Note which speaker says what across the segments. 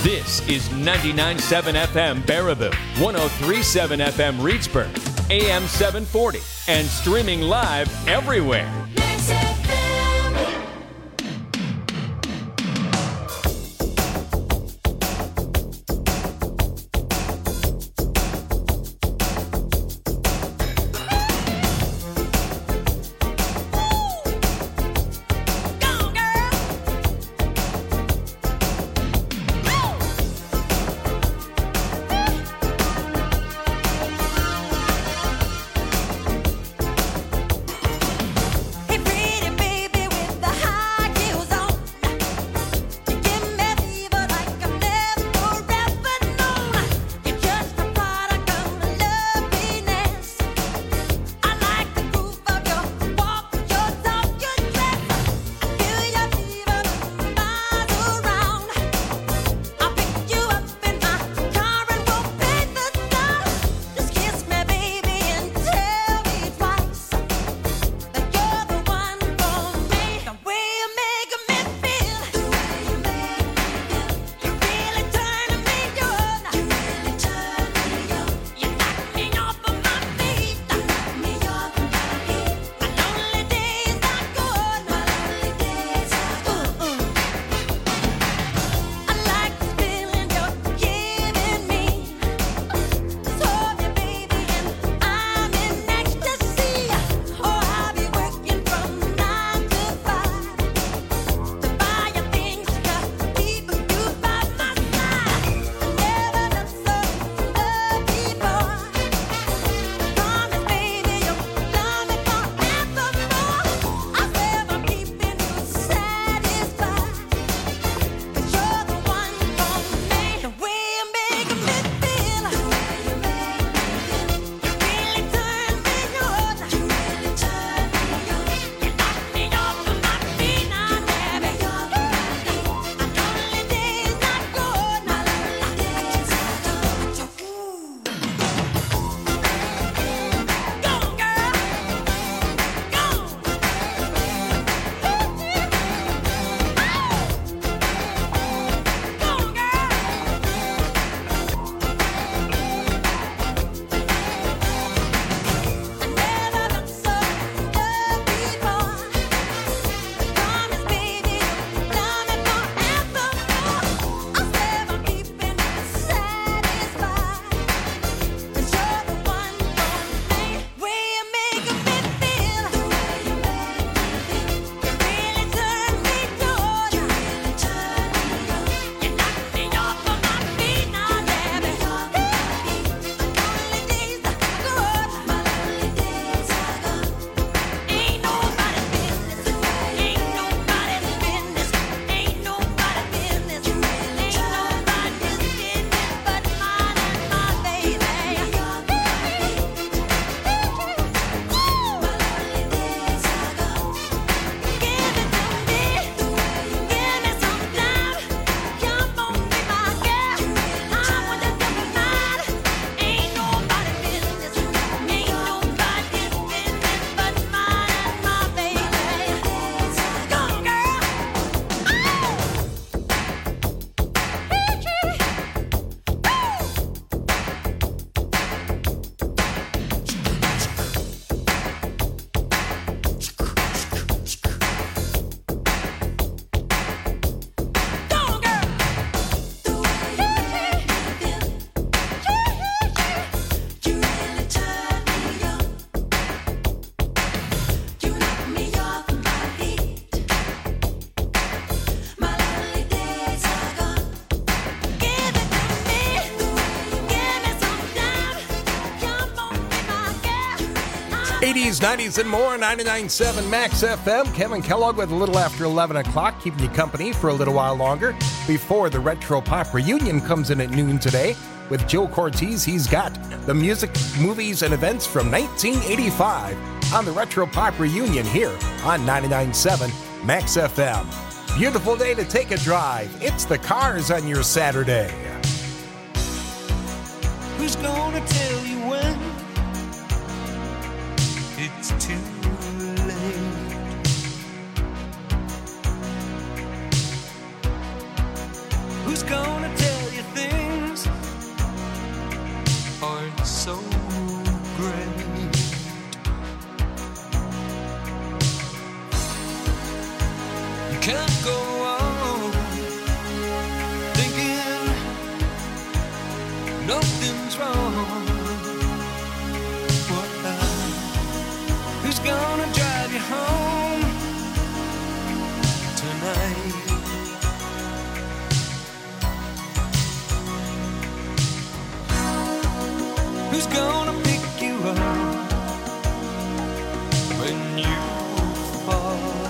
Speaker 1: This is 99.7 FM Baraboo, 103.7 FM Reedsburg, AM 740, and streaming live everywhere.
Speaker 2: '80s, '90s, and more. 99.7 Max FM. Kevin Kellogg with a little after 11 o'clock, keeping you company for a little while longer before the Retro Pop Reunion comes in at noon today. With Joe Cortez, he's got the music, movies, and events from 1985 on the Retro Pop Reunion here on 99.7 Max FM. Beautiful day to take a drive. It's the Cars on your Saturday.
Speaker 3: Who's gonna tell you when it's too late? Who's gonna tell so great. You can't go on thinking nothing's wrong. Who's gonna drive you home tonight? Who's gonna pick you up when you fall?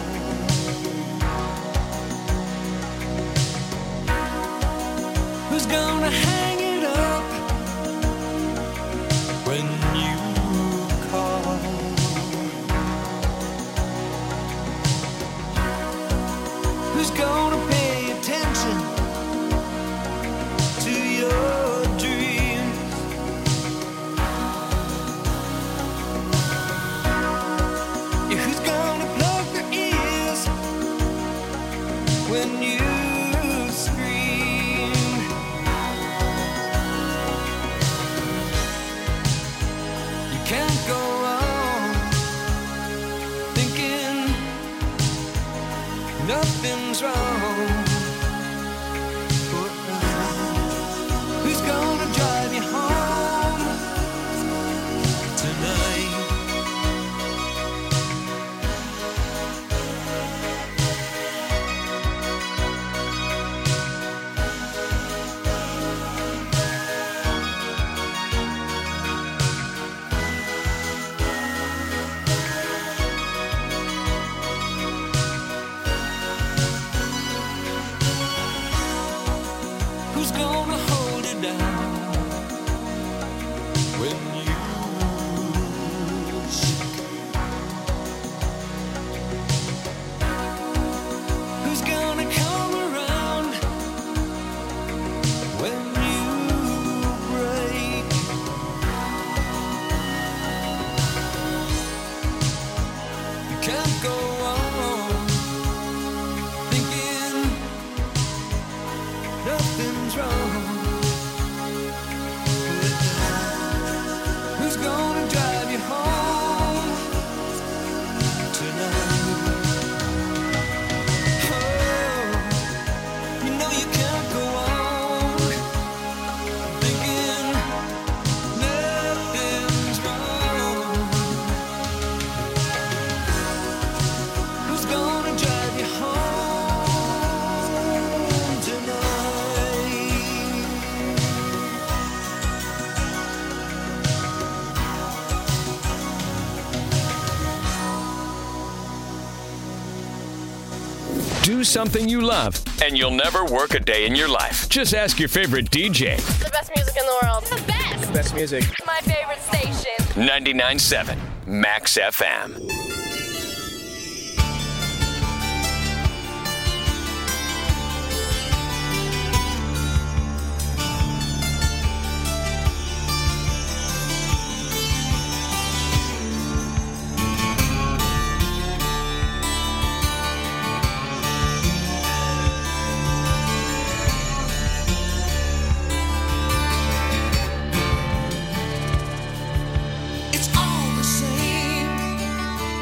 Speaker 3: Who's gonna hang it up when you call? Who's gonna pay attention to your dreams? Yeah, who's gonna plug their ears when you scream? You can't go on thinking nothing's wrong. Who's gonna drive you home tonight? Who's gonna hold it down when you shake? Who's gonna come around when you break? You can't go on thinking nothing's wrong. Who's gonna drive you home tonight? Oh, you know you can't go on thinking nothing's wrong. Who's gonna drive you home tonight?
Speaker 1: Do something you love, and you'll never work a day in your life. Just ask your favorite DJ.
Speaker 4: The best music in the world. The best.
Speaker 5: Best music.
Speaker 4: My favorite station.
Speaker 1: 99.7 Max FM.
Speaker 3: It's all the same.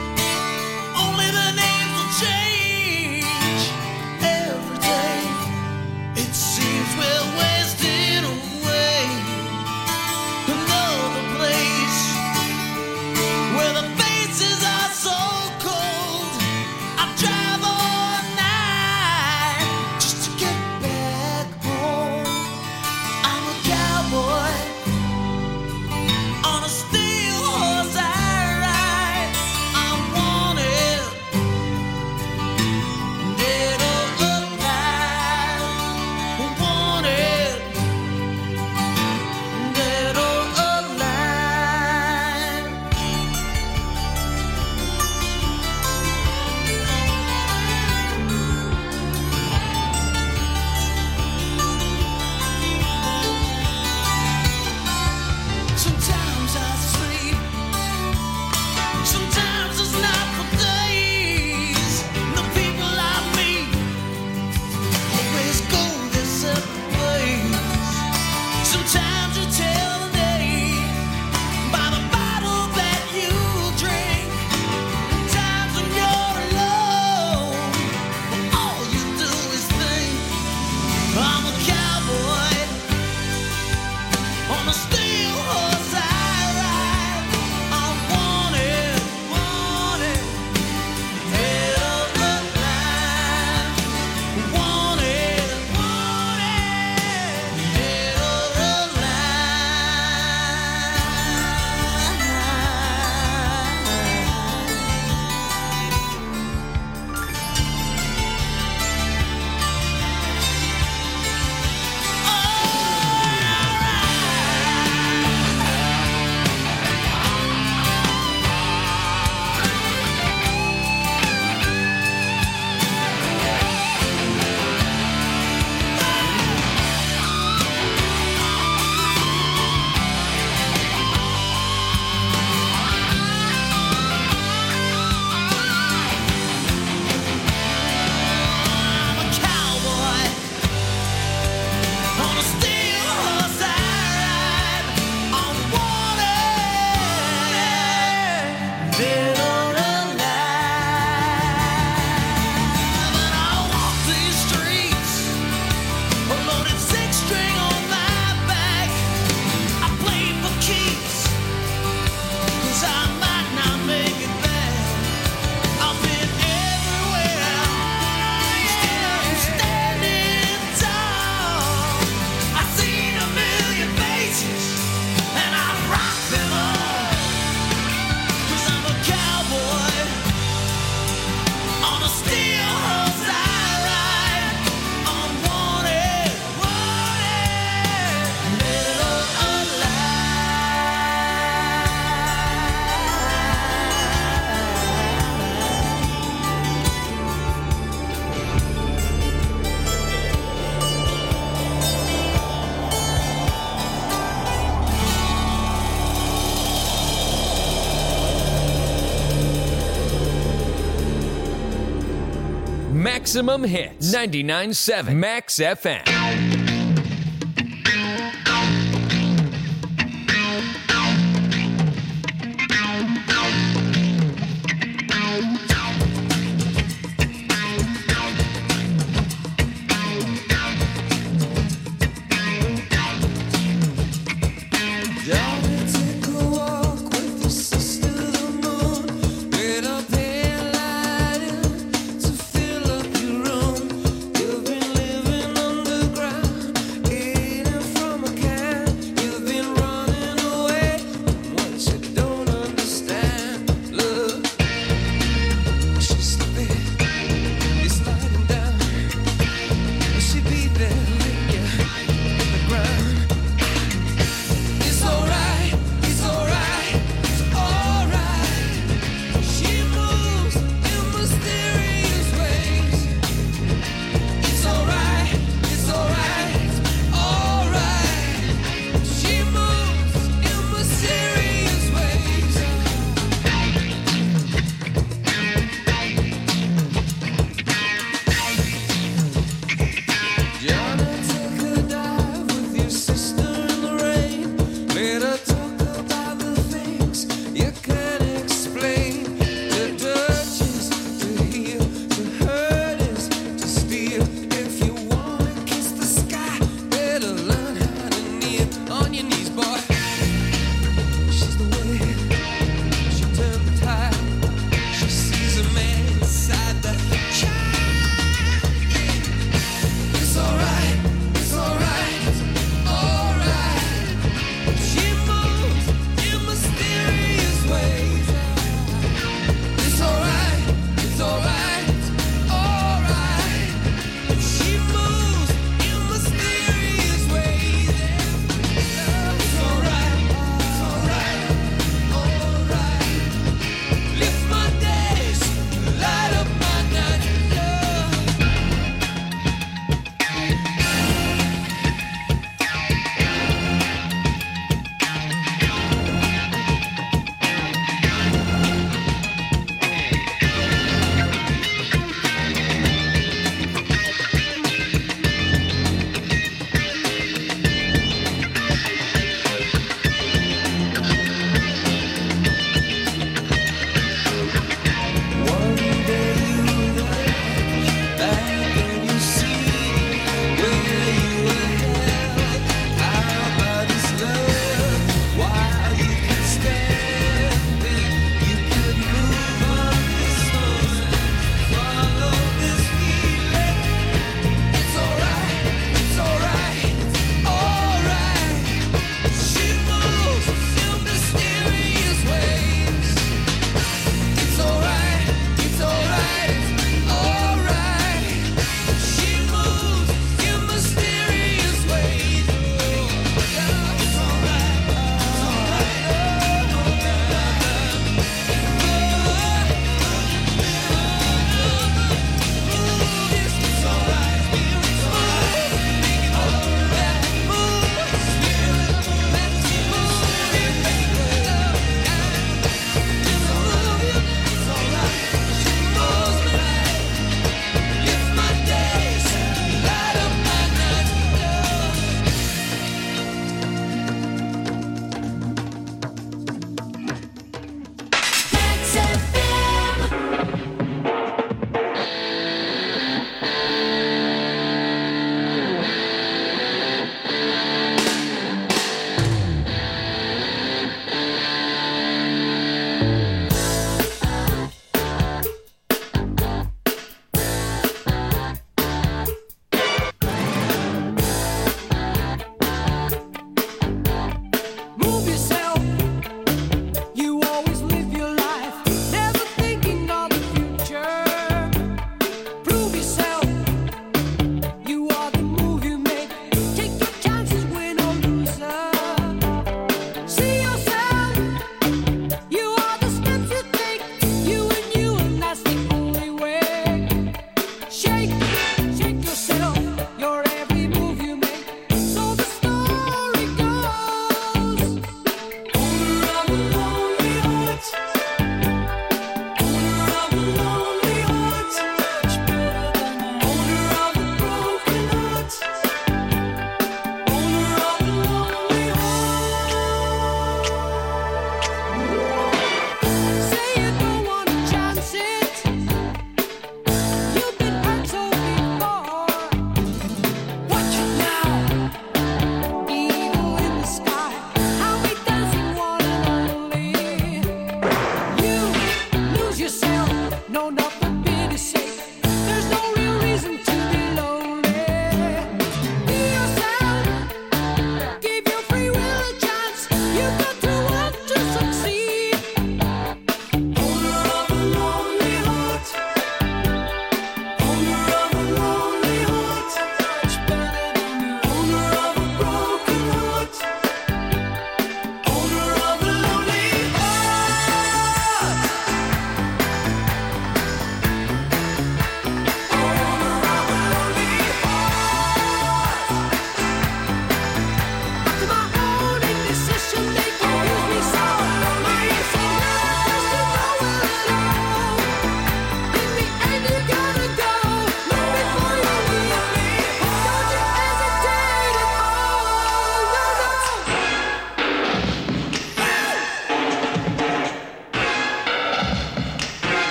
Speaker 1: Maximum hits. 99.7 Max FM.
Speaker 3: Underground.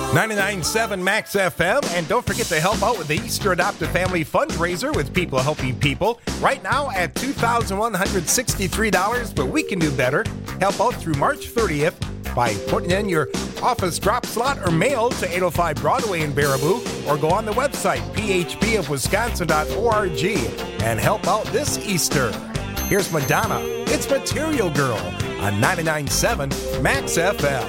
Speaker 2: 99.7 Max FM, and don't forget to help out with the Easter Adopt a Family fundraiser with People Helping People. Right now at $2,163, but we can do better. Help out through March 30th by putting in your office drop slot or mail to 805 Broadway in Baraboo, or go on the website phpofwisconsin.org and help out this Easter. Here's Madonna. It's Material Girl on 99.7 Max FM.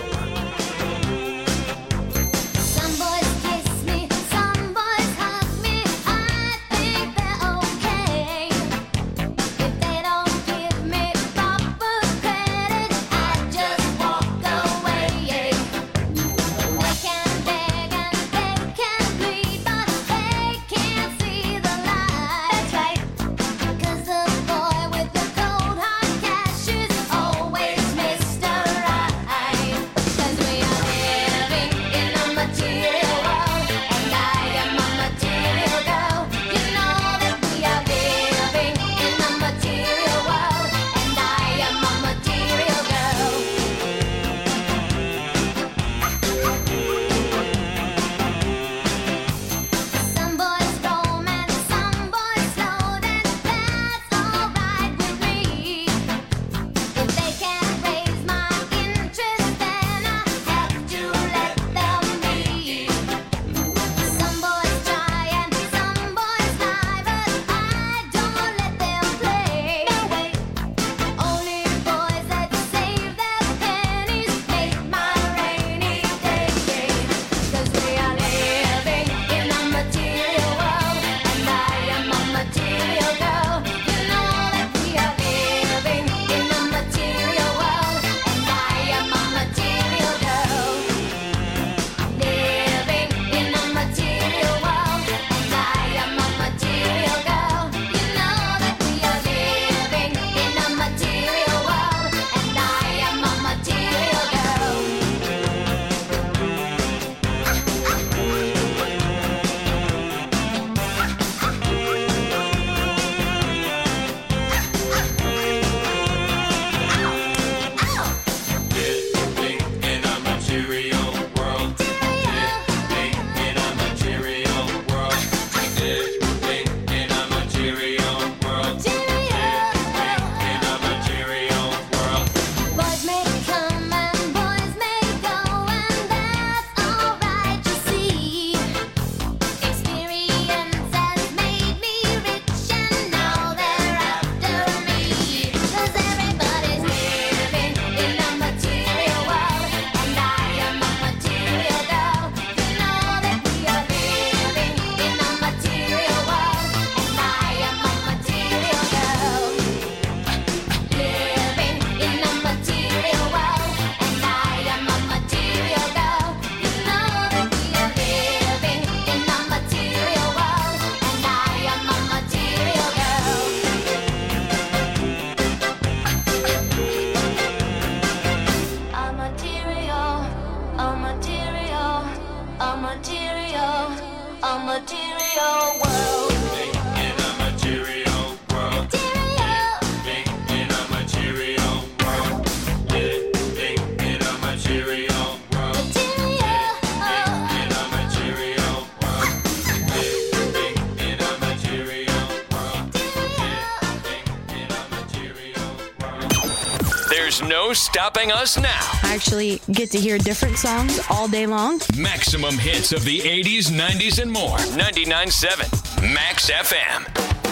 Speaker 1: There's no stopping us now.
Speaker 5: I actually get to hear different songs all day long.
Speaker 1: Maximum hits of the 80s, 90s, and more. 99.7 Max FM.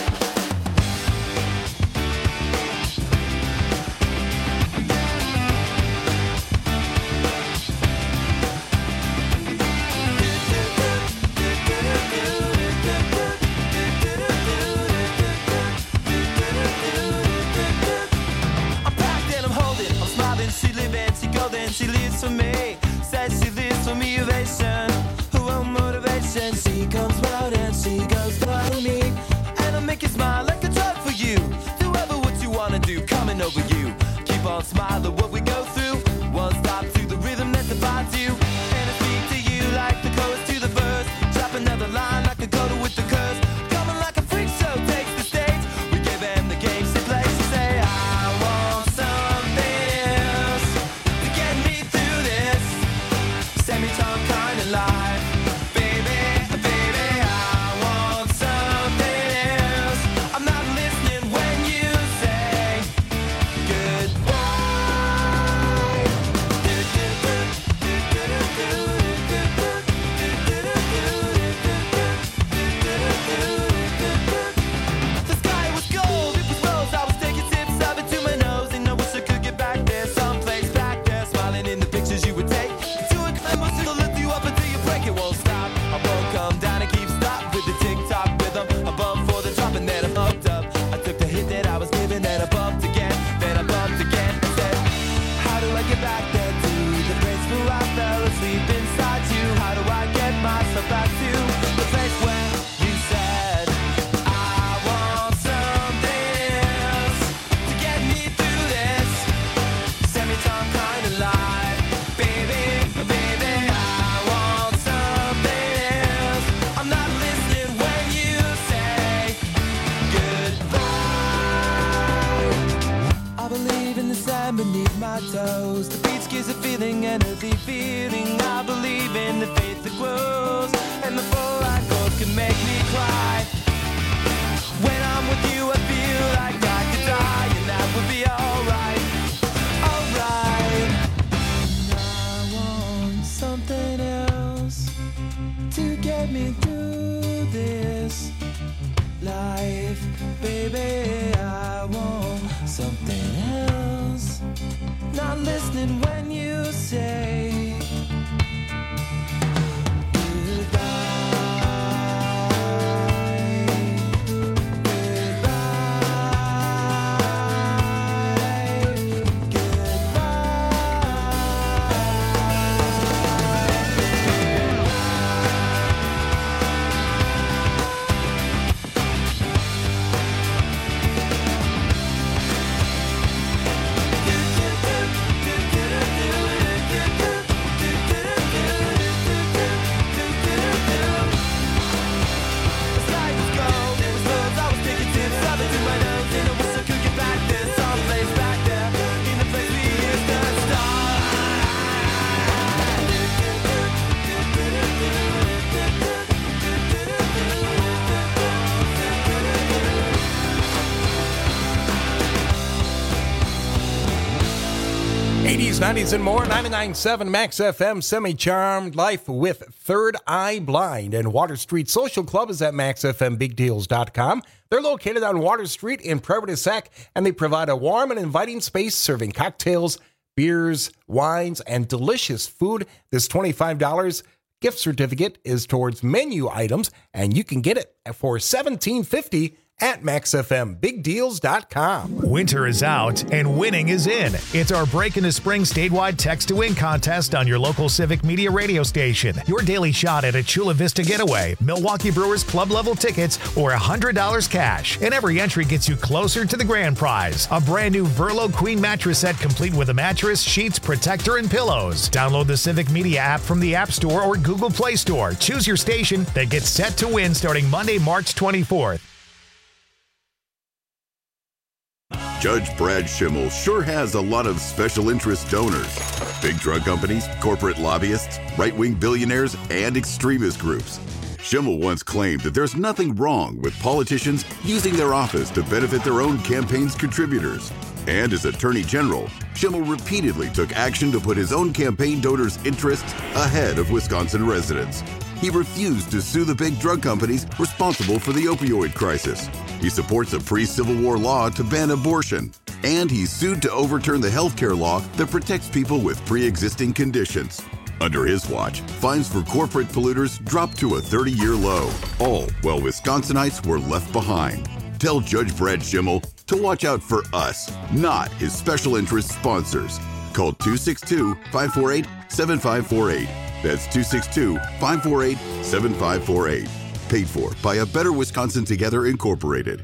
Speaker 3: She lives for me, says she lives for me, ovation, her own motivation. She comes round and she goes for me, and I make you smile like a drug for you. Do ever what you wanna do, coming over you. Keep on smiling what we go through. One stop to the rhythm that divides you, and I speak to you like the chorus to the verse. Drop another line like a coda with the curse. Coming like a freak show takes the stage. We give them the game she plays. She say I want something else to get me through this. Semi-tongue kind of lie. sand beneath my toes. The beach gives a feeling, an earthy feeling. I believe in the faith that grows, and the full light goals can make me cry. When I'm with you, I feel like I could die, and that would be alright, alright. I want something else to get me through this life, baby. I want something else. Not listening when you say
Speaker 2: '80s, '90s, and more. 99.7 Max FM, Semi-Charmed Life with Third Eye Blind. And Water Street Social Club is at maxfmbigdeals.com. They're located on Water Street in Prairie-du-Sac, and they provide a warm and inviting space serving cocktails, beers, wines, and delicious food. This $25 gift certificate is towards menu items, and you can get it for $17.50 at maxfmbigdeals.com.
Speaker 6: Winter is out and winning is in. It's our Break into Spring statewide Text to Win contest on your local Civic Media radio station. Your daily shot at a Chula Vista getaway, Milwaukee Brewers club level tickets, or $100 cash. And every entry gets you closer to the grand prize, a brand new Verlo Queen mattress set complete with a mattress, sheets, protector, and pillows. Download the Civic Media app from the App Store or Google Play Store. Choose your station that gets set to win starting Monday, March 24th.
Speaker 7: Judge Brad Schimmel sure has a lot of special interest donors. Big drug companies, corporate lobbyists, right-wing billionaires, and extremist groups. Schimmel once claimed that there's nothing wrong with politicians using their office to benefit their own campaign's contributors. And as Attorney General, Schimmel repeatedly took action to put his own campaign donors' interests ahead of Wisconsin residents. He refused to sue the big drug companies responsible for the opioid crisis. He supports a pre-Civil War law to ban abortion. And he sued to overturn the health care law that protects people with pre-existing conditions. Under his watch, fines for corporate polluters dropped to a 30-year low, all while Wisconsinites were left behind. Tell Judge Brad Schimmel to watch out for us, not his special interest sponsors. Call 262-548-7548. That's 262-548-7548. Paid for by A Better Wisconsin Together, Incorporated.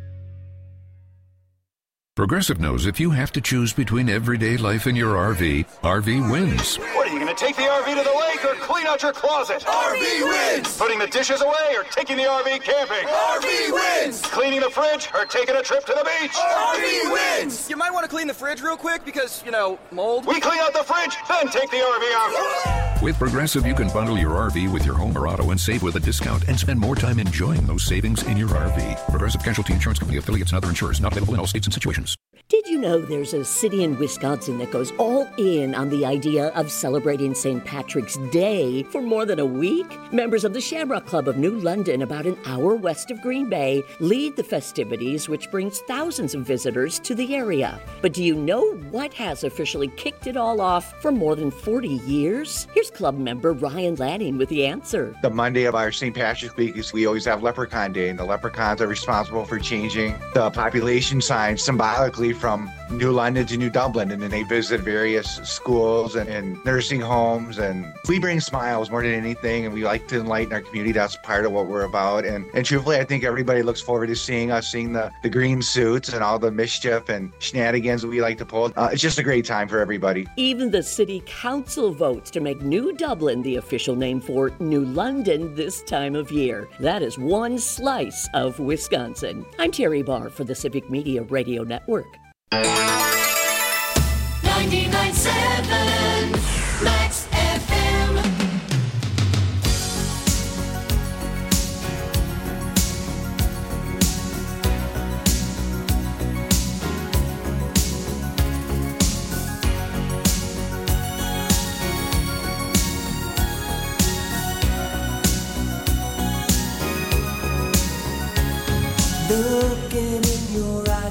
Speaker 8: Progressive knows if you have to choose between everyday life and your RV, RV wins.
Speaker 9: What, are you going to take the RV to the lake or clean out your closet?
Speaker 10: RV wins!
Speaker 9: Putting the dishes away or taking the RV camping?
Speaker 10: RV wins!
Speaker 9: Cleaning the fridge or taking a trip to the beach?
Speaker 10: RV wins!
Speaker 11: You might want to clean the fridge real quick because, mold.
Speaker 9: We clean out the fridge, then take the RV out.
Speaker 8: With Progressive, you can bundle your RV with your home or auto and save with a discount and spend more time enjoying those savings in your RV. Progressive Casualty Insurance Company, affiliates, and other insurers. Not available in all states and situations.
Speaker 12: Did you know there's a city in Wisconsin that goes all in on the idea of celebrating St. Patrick's Day for more than a week? Members of the Shamrock Club of New London, about an hour west of Green Bay, lead the festivities, which brings thousands of visitors to the area. But do you know what has officially kicked it all off for more than 40 years? Here's club member Ryan Lanning with the answer.
Speaker 13: The Monday of our St. Patrick's Week is we always have Leprechaun Day, and the leprechauns are responsible for changing the population sign symbolically from New London to New Dublin, and then they visit various schools and nursing homes, and we bring smiles more than anything, and we like to enlighten our community. That's part of what we're about, and truthfully, I think everybody looks forward to seeing us, seeing the green suits and all the mischief and shenanigans that we like to pull. It's just a great time for everybody.
Speaker 12: Even the city council votes to make New Dublin the official name for New London this time of year. That is one slice of Wisconsin. I'm Terry Barr for the Civic Media Radio Network.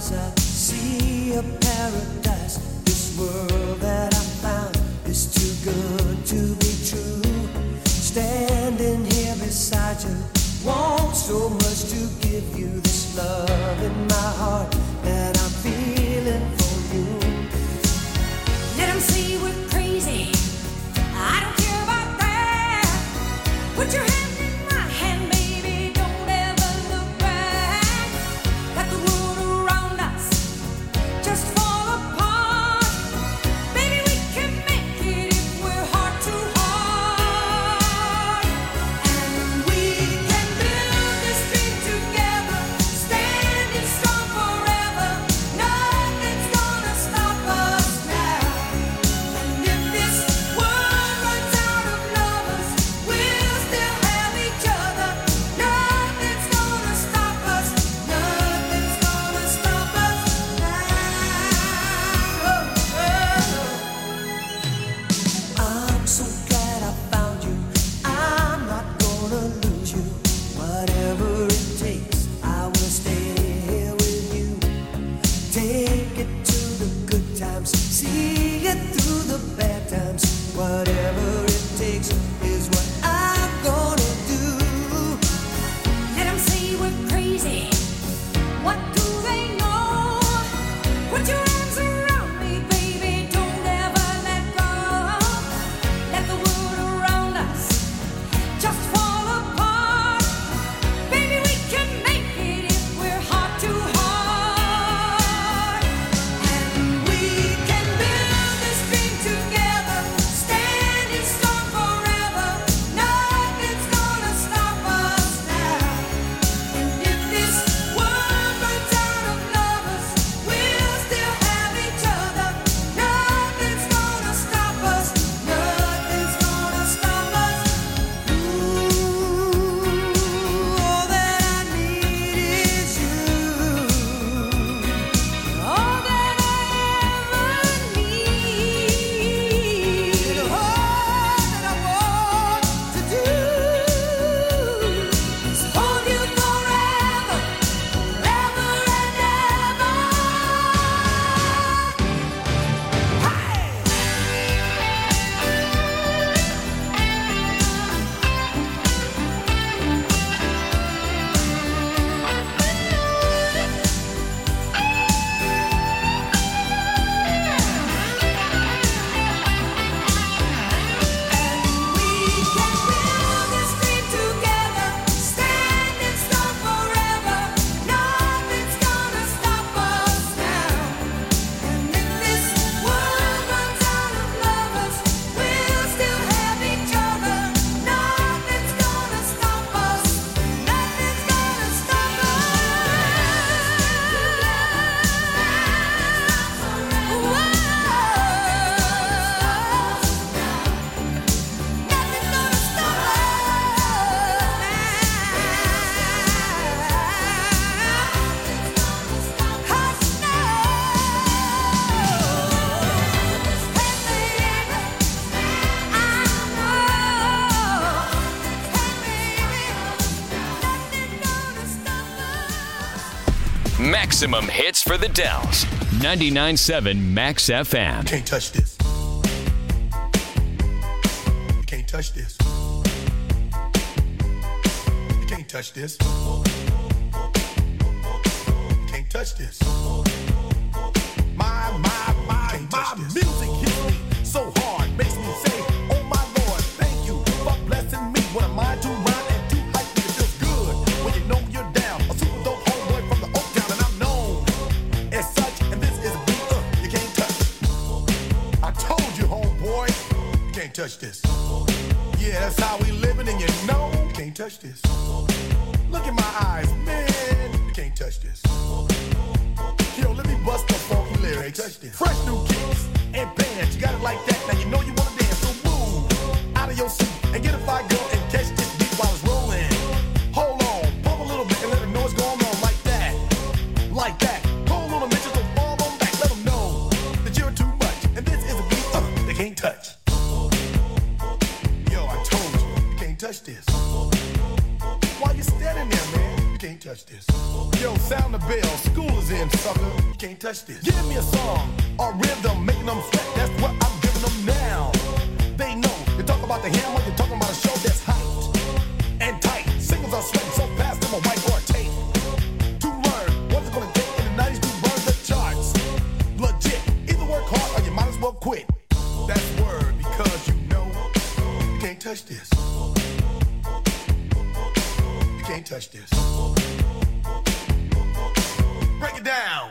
Speaker 3: as I see a paradise. This world that I found is too good to be true. Standing here beside you, want so much to give you this love in my heart that I'm feeling for you.
Speaker 14: Let them say we're crazy, I don't care about that. Put your hand in my hand, baby, don't ever look back. Let the world around us just fall apart. Baby, we can make it if we're heart to heart. And we can build this dream together, standing strong forever. Nothing's gonna stop us now. And if this world runs out of lovers, we'll still have each other. Nothing's gonna stop us. Nothing's gonna stop us now.
Speaker 3: I'm so glad I found you. I'm not gonna lose you. Whatever it takes, I will stay here with you. Take it to the good times, see it through the bad times. Whatever it takes is what I'm gonna do.
Speaker 14: Let them say we're crazy. What do they know? Put your arms around me, baby. Don't ever let go. Let the world around us just fall apart. Baby, we can make it if we're heart to heart. And we can build this dream together, standing strong forever. Nothing's gonna stop us now. And if this world runs out of lovers, we'll still have each other. Nothing's gonna stop us. Nothing's gonna stop us. All that I need is you. All that I ever need. And all that I want to do is hold you forever, forever and ever. This dream together, standing strong forever. Nothing's gonna stop us now. And if this world runs out of lovers, we'll still have each other. Nothing's gonna stop us. Nothing's gonna stop
Speaker 1: Maximum hits for the Dells. 99.7 Max FM.
Speaker 10: Can't touch this. You can't touch this. You can't touch this. You can't touch this. My music hits me so hard, makes me say, oh my Lord, thank you for blessing me. What am I to rhyme and to hype me? It feels good when you know you're down. A super dope homeboy from the Oak Town, and I'm known as such. And this is a beat you can't touch. I told you, homeboy, you can't touch this. Yeah, that's how we living, and you know you can't touch this. Look in my eyes, man, you can't touch this. Yo, let me bust the funky lyrics. Fresh new kicks and bands, you got it like that. Now you know you wanna dance, so move out of your seat and get a fire girl and catch this beat while it's rolling. Hold on, pump a little bit and let them know what's going on like that. Like that. Hold on a minute, just don't fall on back. Let them know that you're too much. And this is a beat they can't touch. Yo, I told you, you can't touch this. Why you standing there, man? You can't can't touch this. Yo, sound the bell, school is in, sucker. You can't touch this. Give me a song, a rhythm, making them sweat. That's what I'm giving them now. They know. You talk about the hammer, you're talking about a show that's hyped and tight. Singles are sweating so fast, them a whiteboard tape. To learn what's it gonna take in the 90s to burn the charts. Legit. Either work hard or you might as well quit. That's word because you know you can't touch this. You can't touch this. Break it down.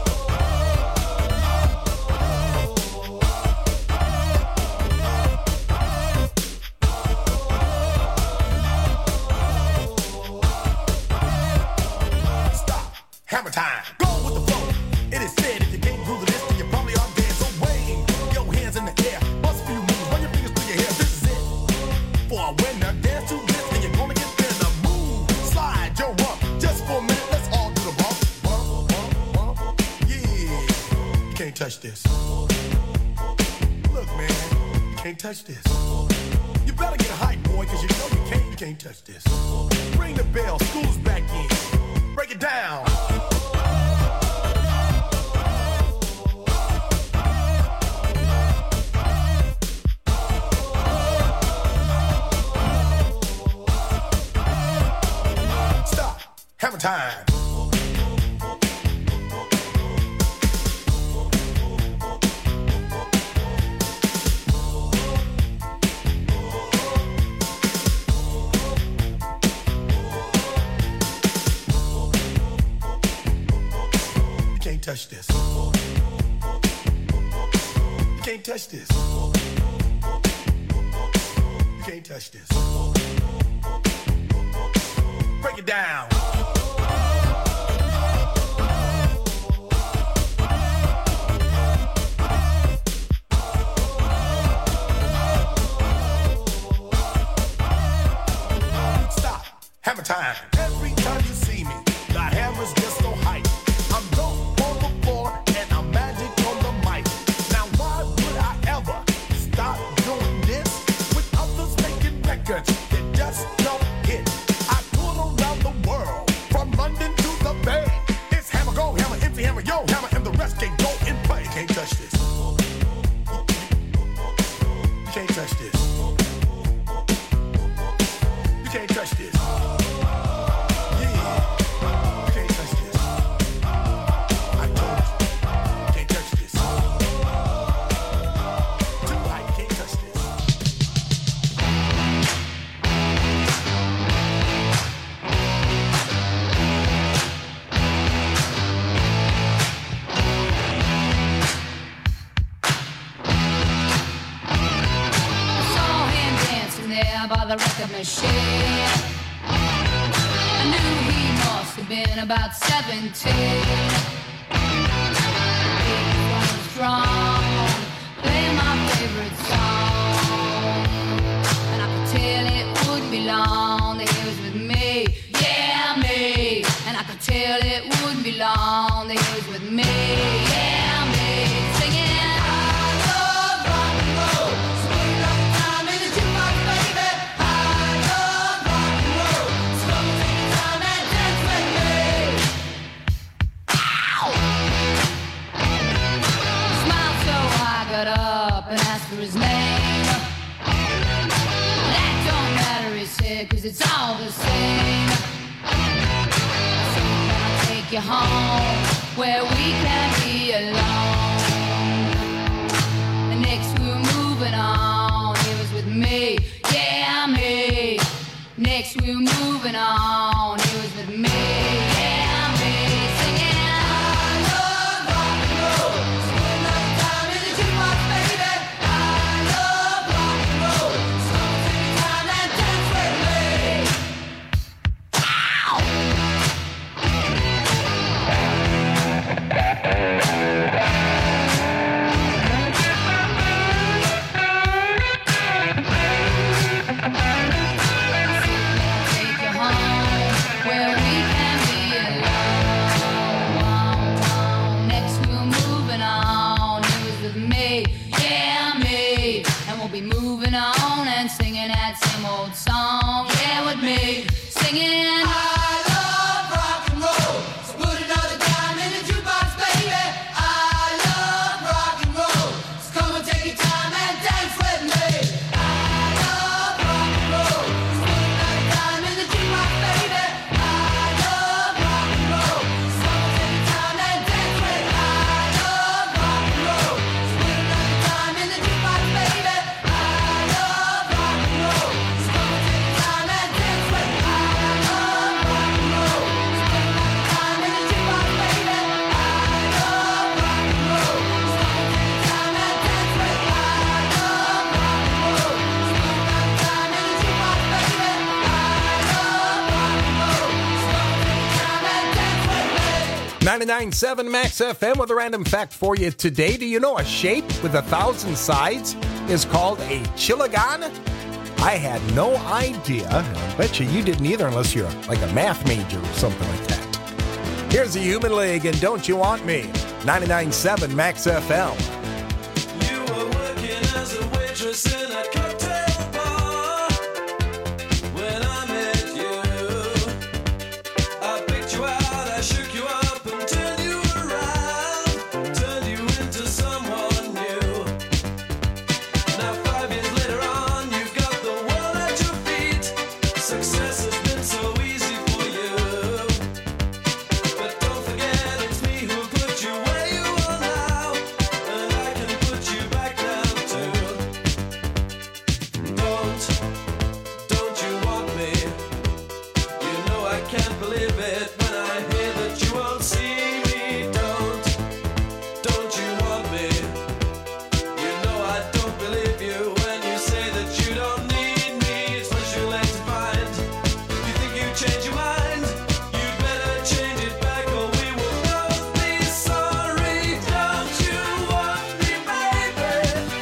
Speaker 10: Stop. Hammer time. Go with the flow. It is said if you can't groove this, then you probably are dead. So wave your hands in the air. Bust a few moves. Run your fingers through your hair. This is it. For a winner, dance to this, and you're gonna get there. The move, slide your rump. Just for a minute, let's all do the bump. Bump, bump, bump. Yeah. You can't touch this. Look, man, you can't touch this. You better get hype, boy, cause you know you can't touch this. Ring the bell, school's back in. Break it down. Stop. Hammer time. You can't touch this. You can't touch this. You can't touch this. Break it down. Stop. Hammer time. Every time you see me, the hammer's just so hype. I'm dope on the floor and I'm magic on the mic. Now why would I ever stop doing this with others making records that just don't hit? I tour around the world, from London to the Bay. It's hammer, go hammer, empty hammer, yo hammer, and the rest can go and play. You can't touch this. You can't touch this. You can't touch this. Yeah. You can't touch this. I told you. You can't touch this. Too high, you can't touch this.
Speaker 14: I saw him dancing there by the record machine. I knew he must have been about 17. He was strong, playing my favorite song. And I could tell it wouldn't be long that he was with me, yeah, me. And I could tell it wouldn't be long that he was with me, yeah, me. Singing, I love rock and roll, swing like time in the jukebox, baby. I love rock and roll, so come take your time and dance with me. Ow! He smiled so I got up and asked for his name. That don't matter, he said, 'cause it's all the same. So can I take you home where we can be alone? And next we were moving on, he was with me, yeah, me. Next we were moving on, he was with me, yeah, me. Singing, I love rock and roll, swing like time in the jukebox, baby. I love rock and roll, so take your time and dance with me. Ow! Take you home where we can be alone. Next we were moving on, he was with me, yeah, me. And we'll be moving on and singing that same old song, yeah, with me. Singing, I love
Speaker 2: 99.7 Max FM with a random fact for you today. Do you know a shape with 1,000 sides is called a chilagon? I had no idea. I bet you didn't either unless you're like a math major or something like that. Here's the Human League and Don't You Want Me? 99.7 Max FM.
Speaker 3: You were working as a waitress in a cocktail bar when I met you. I picked you out, I shook you up and turned you around, turned you into someone new. Now 5 years later on, you've got the world at your feet. Success has been so easy for you. But don't forget it's me who put you where you are now, and I can put you back down too. Don't you want me? You know I can't believe it when I hear that you won't see me. Don't you want me? You know I don't believe you when you say that you don't need me. It's much too late to find. You think you change your mind? You better change it back or we will both be sorry. Don't you want me, baby?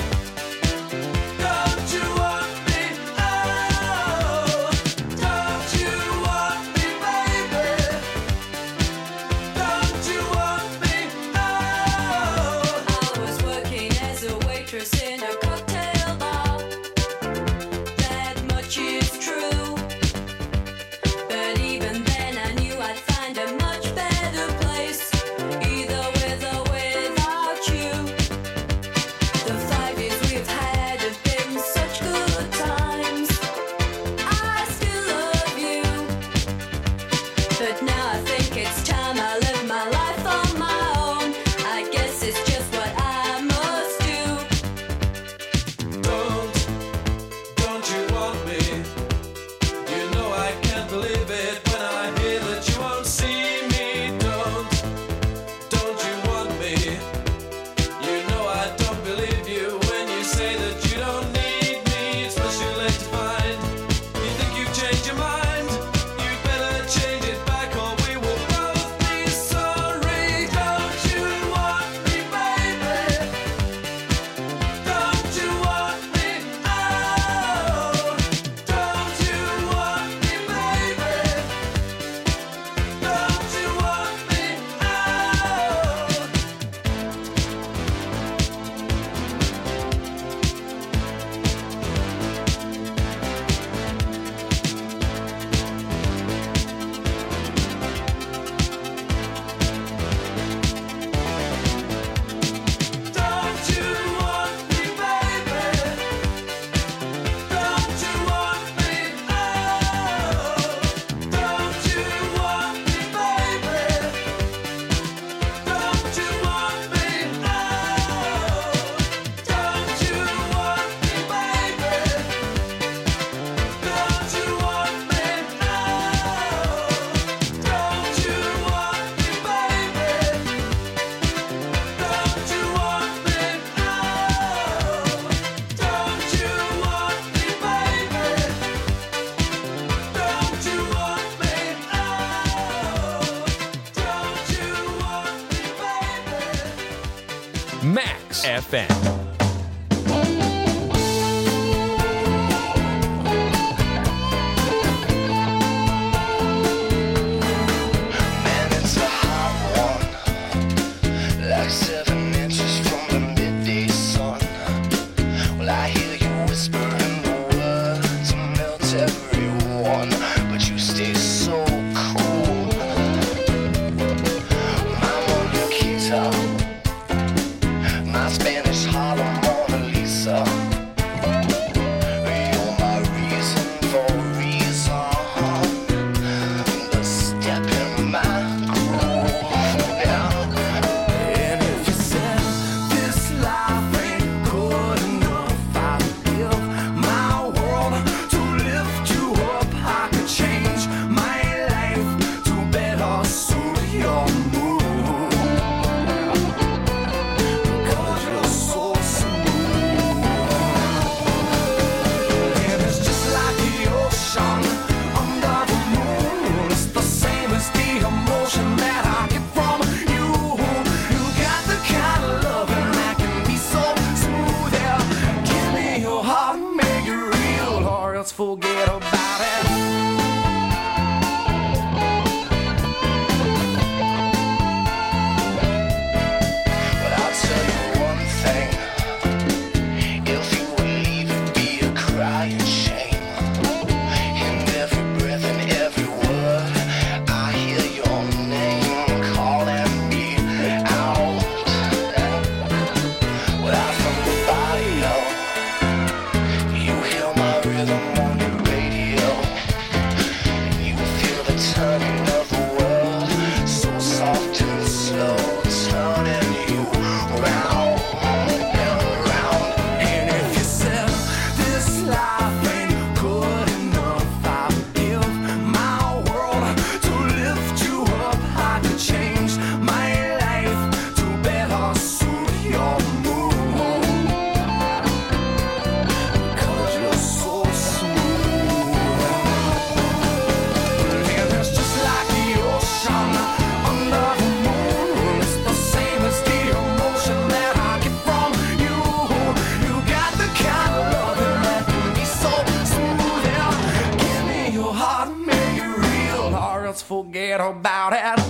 Speaker 3: Don't you want me? Oh, don't you want me, baby? Don't you want me? Oh. I was working as a waitress in a cocktail bar. That much is true. But even then I knew I'd find a much better place, either with or without you. The 5 years we've had have been such good times. I still love you, but now I think it's time I live my life on my own. I guess it's just what I must do. Don't you want me? You know I can't believe it when I hear that you won't see me. Don't you want me? You know I don't believe you when you say that you don't need me. It's much too late to find. You think you've changed your mind? You better change it back or we will both be sorry. Don't you want me, baby? Don't you want me? Oh, don't you want me, baby? Don't you want me? Don't you want me, baby? Don't you want me? Oh, don't you want me, baby? Don't you want me? Oh, don't you want me, baby? Don't you want me? Oh, don't you want me, baby? Don't you want me? Oh, don't you want me, baby? Don't you want me? Oh, don't you want me, baby?
Speaker 1: Max FM.
Speaker 3: Man, it's a hot one, like 7 inches from the midday sun. Well, I hear you whispering the words to melt everyone, but you stay so cool. My Monaquita, my Spanish Harlem Mona Lisa. You're my reason for reason. The step in my groove now. And if you said this life ain't good enough, I'd give my world to lift you up. I could change my life to better suit your mood. 'Cause you're so forget about it. Forget about it.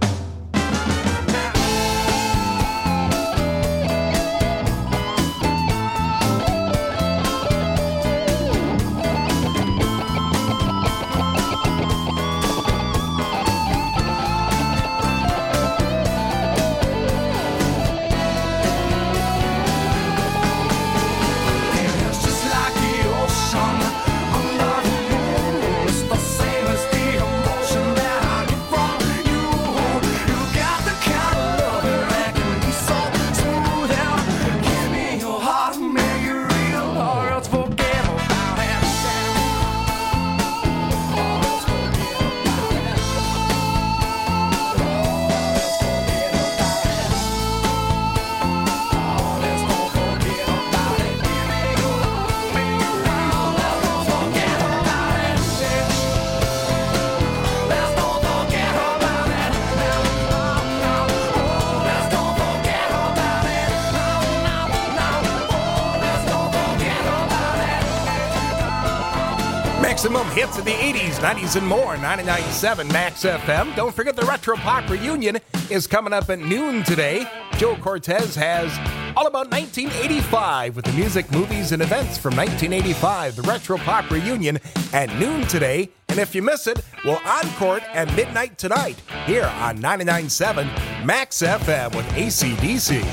Speaker 2: Maximum hits of the 80s, 90s, and more. 99.7 Max FM. Don't forget the Retro Pop Reunion is coming up at noon today. Joe Cortez has all about 1985 with the music, movies, and events from 1985. The Retro Pop Reunion at noon today. And if you miss it, we'll encore it at midnight tonight here on 99.7 Max FM with AC/DC.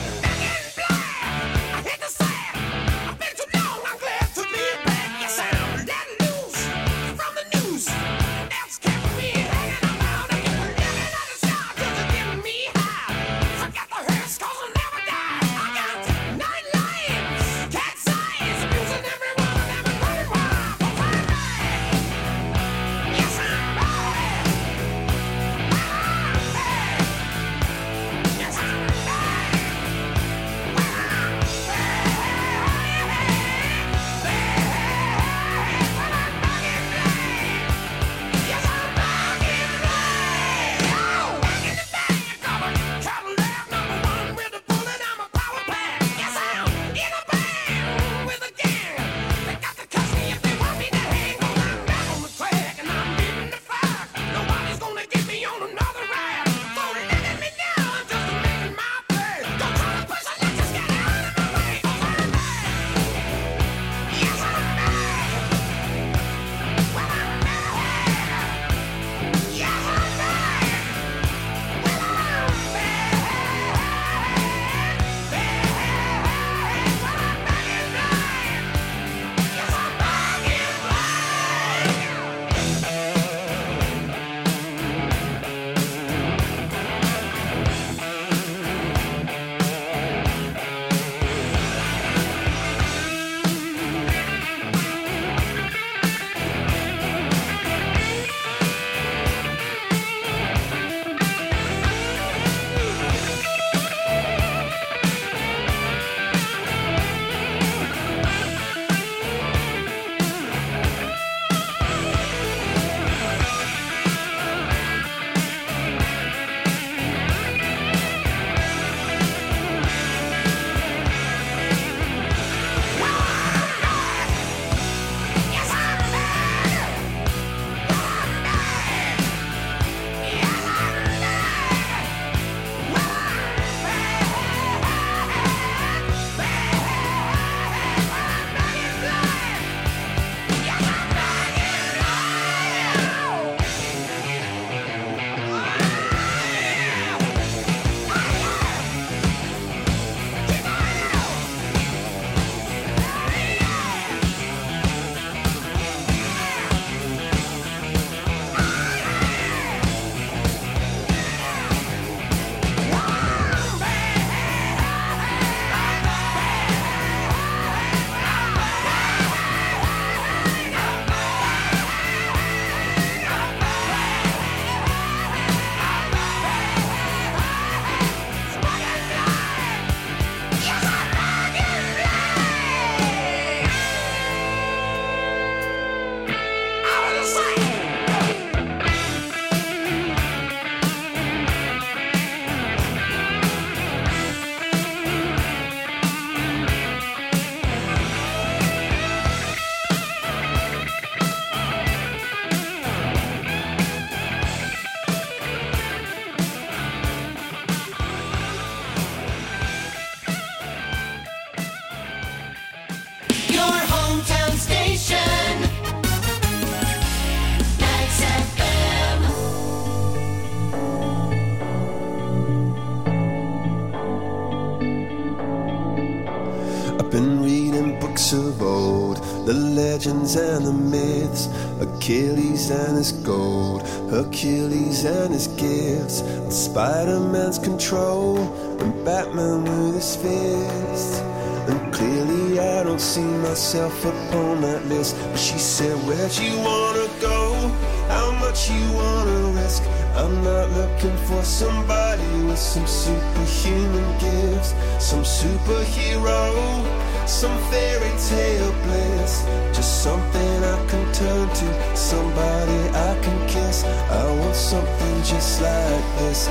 Speaker 15: I've been reading books of old, the legends and the myths, Achilles and his gold, Hercules and his gifts, and Spider-Man's control, and Batman with his fists. And clearly I don't see myself upon that list. But she said, where'd you wanna go? How much you wanna risk? I'm not looking for somebody with some superhuman gifts, some superhero, some fairy tale bliss. Just something I can turn to, somebody I can kiss. I want something just like this.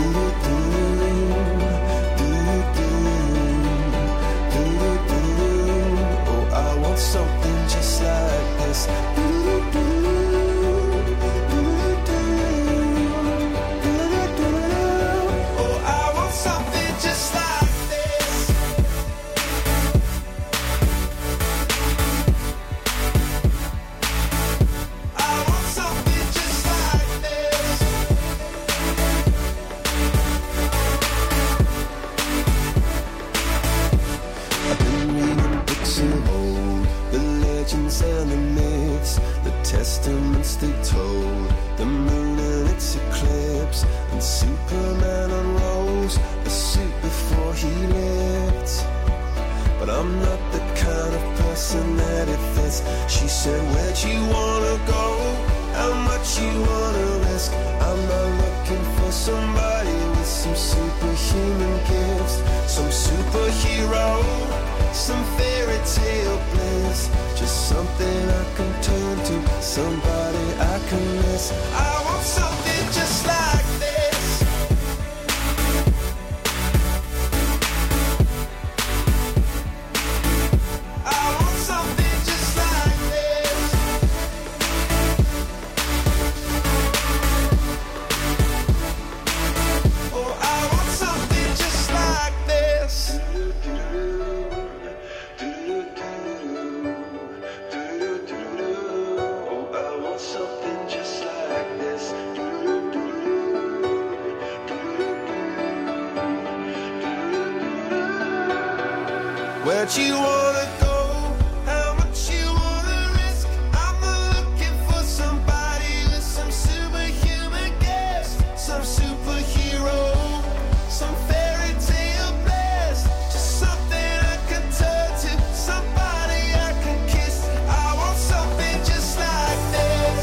Speaker 15: Oh, I want something just like this. And the myths, the testaments they told, the moon and its eclipse, and Superman unrolls the suit before he lived. But I'm not the kind of person that it fits. She said, where'd you wanna go? How much you wanna risk? I'm not looking for somebody with some superhuman gifts, some superhero, some fairy tale bliss. Just something I can turn to, somebody I can miss. I want something just like this. I want something just like this. Oh, I want something just like this. Where'd you wanna go? How much you wanna risk? I'm not looking for somebody with some superhuman gifts, some superhero, some fairy tale bliss. Just something I can turn to, somebody I can kiss. I want something just like this.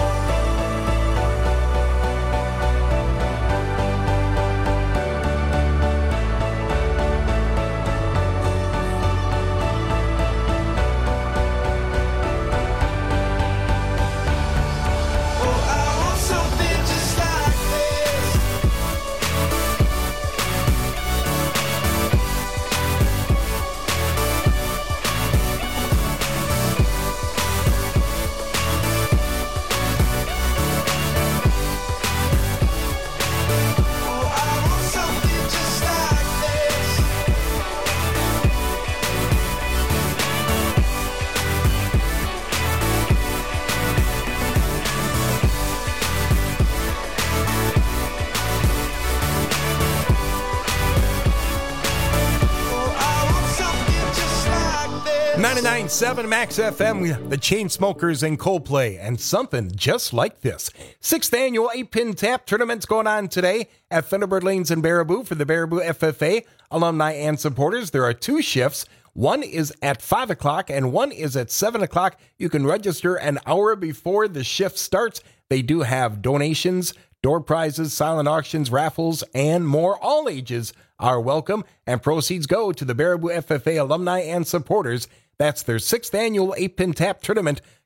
Speaker 2: .7 Max FM, the Chainsmokers and Coldplay, and something just like this. 6th annual 8-pin tap tournament's going on today at Thunderbird Lanes in Baraboo for the Baraboo FFA alumni and supporters. There are 2 shifts. One is at 5 o'clock and one is at 7 o'clock. You can register an hour before the shift starts. They do have donations, door prizes, silent auctions, raffles, and more. All ages are welcome, and proceeds go to the Baraboo FFA alumni and supporters. That's their 6th annual 8-pin tap tournament